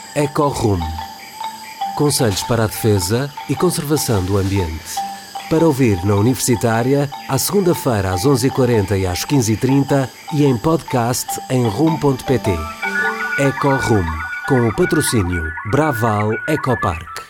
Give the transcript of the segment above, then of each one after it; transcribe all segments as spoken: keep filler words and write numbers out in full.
EcoRumo. Conselhos para a defesa e conservação do ambiente. Para ouvir na Universitária, à segunda-feira às onze e quarenta e às quinze e trinta e em podcast em rumo ponto pt. EcoRumo, com o patrocínio Braval Ecopark.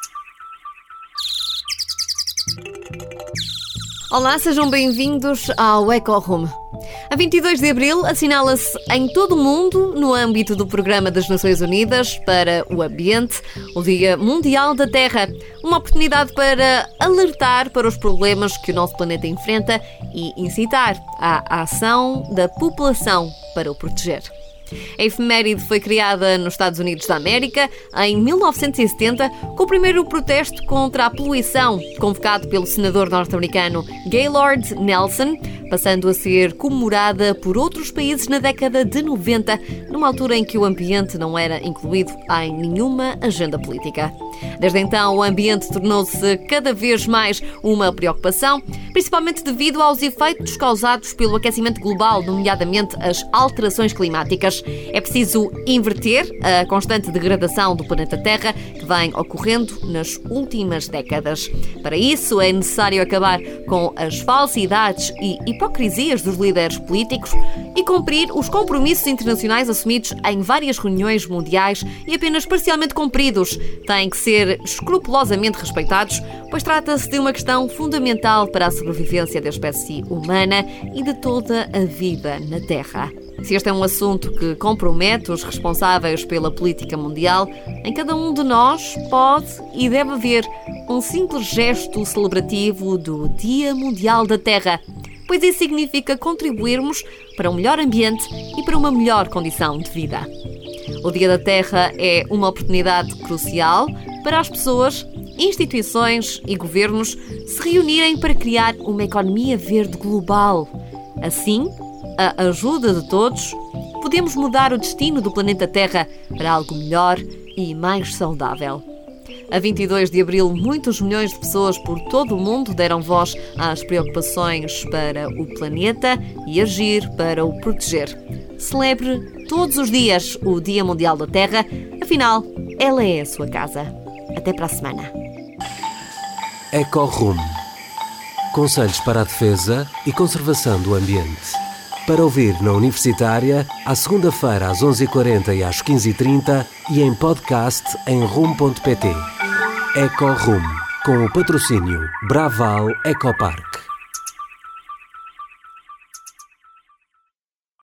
Olá, sejam bem-vindos ao EcoRumo. A vinte e dois de abril assinala-se em todo o mundo, no âmbito do Programa das Nações Unidas para o Ambiente, o Dia Mundial da Terra. Uma oportunidade para alertar para os problemas que o nosso planeta enfrenta e incitar à ação da população para o proteger. A efeméride foi criada nos Estados Unidos da América em mil novecentos e setenta, com o primeiro protesto contra a poluição, convocado pelo senador norte-americano Gaylord Nelson, passando a ser comemorada por outros países na década de noventa, numa altura em que o ambiente não era incluído em nenhuma agenda política. Desde então, o ambiente tornou-se cada vez mais uma preocupação, principalmente devido aos efeitos causados pelo aquecimento global, nomeadamente as alterações climáticas. É preciso inverter a constante degradação do planeta Terra que vem ocorrendo nas últimas décadas. Para isso, é necessário acabar com as falsidades e hipocrisias dos líderes políticos e cumprir os compromissos internacionais assumidos em várias reuniões mundiais e apenas parcialmente cumpridos. Têm que ser escrupulosamente respeitados, pois trata-se de uma questão fundamental para a sobrevivência da espécie humana e de toda a vida na Terra. Se este é um assunto que compromete os responsáveis pela política mundial, em cada um de nós pode e deve haver um simples gesto celebrativo do Dia Mundial da Terra, pois isso significa contribuirmos para um melhor ambiente e para uma melhor condição de vida. O Dia da Terra é uma oportunidade crucial para as pessoas, instituições e governos se reunirem para criar uma economia verde global. Assim, a ajuda de todos, podemos mudar o destino do planeta Terra para algo melhor e mais saudável. A vinte e dois de abril, muitos milhões de pessoas por todo o mundo deram voz às preocupações para o planeta e agir para o proteger. Celebre todos os dias o Dia Mundial da Terra, afinal, ela é a sua casa. Até para a semana. EcoRumo. Conselhos para a defesa e conservação do ambiente. Para ouvir na Universitária, à segunda-feira às onze e quarenta e às quinze e trinta e em podcast em rumo ponto pt. EcoRumo, com o patrocínio Braval Ecopark.